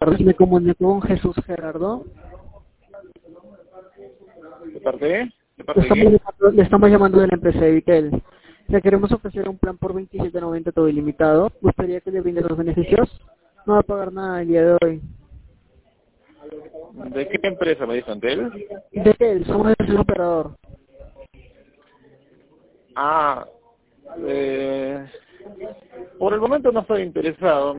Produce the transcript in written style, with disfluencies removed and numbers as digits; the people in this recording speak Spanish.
Me comunico con Jesús Gerardo. ¿De parte de? ¿De Le parte de estamos, quién? le estamos llamando de la empresa de Vitel. Le queremos ofrecer un plan por 27.90 todo ilimitado. ¿Gustaría que le brinde los beneficios? No va a pagar nada el día de hoy. ¿De qué empresa me dijo Antel? Vitel, somos el operador. Ah, por el momento no estoy interesado.